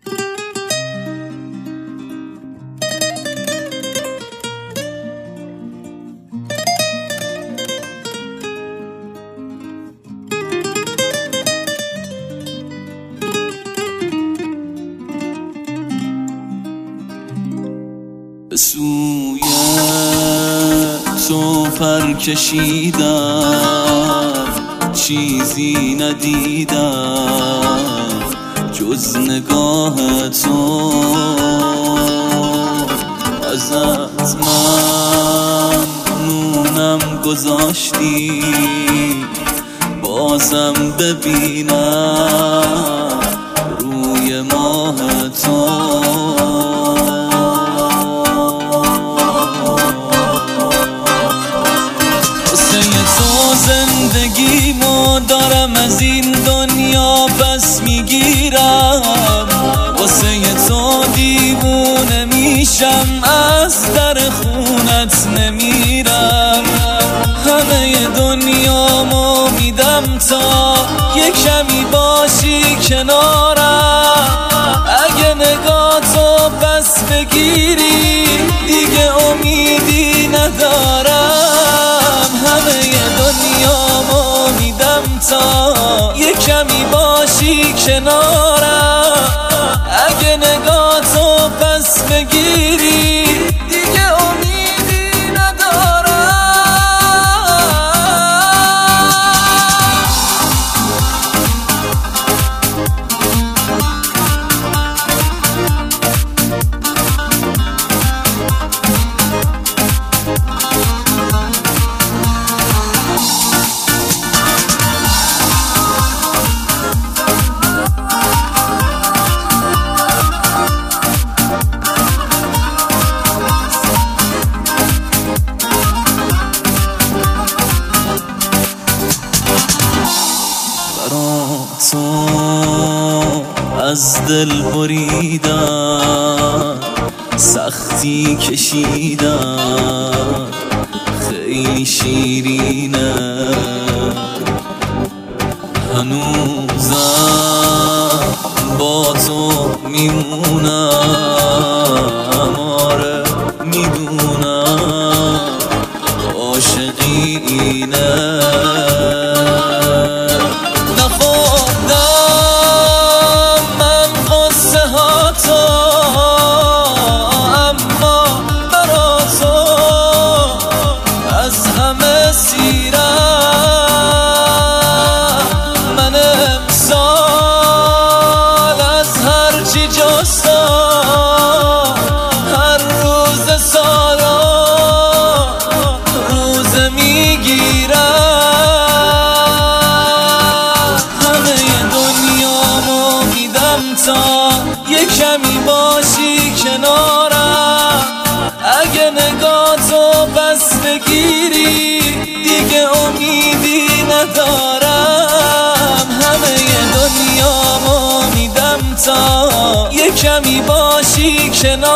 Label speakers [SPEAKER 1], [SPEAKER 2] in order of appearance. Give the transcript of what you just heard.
[SPEAKER 1] به سوی تو پر کشیدم، چیزی ندیدم جز نگاه تو. ازت ممنونم گذاشتی بازم ببینم روی ماه تو. زندگیمو دارم از این دنیا پس میگیرم، واسه تو دیوونه میشم از در خونت نمیرم. همه دنیامو میدم تا یه کمی باشی کنارم. اگه نگاهتو پس بگیری دیگه امیدی ندارم. همه دنیامو میدم تا یه کمی باشی کنارم. اگه نگاهتو پس بگیری دیگه امیدی ندارم. تو از دل بریدم، سختی کشیدم، خیلی شیرینه. هنوزم با تو میمونم، آره میدونم عاشقی اینه. هر روز سالا روز میگیرم. همه دنیامو میدم تا یه کمی باشی کنارم. اگه نگاهتو پس بگیری دیگه امیدی ندارم. همه دنیامو میدم تا یه کمی باشی کنار.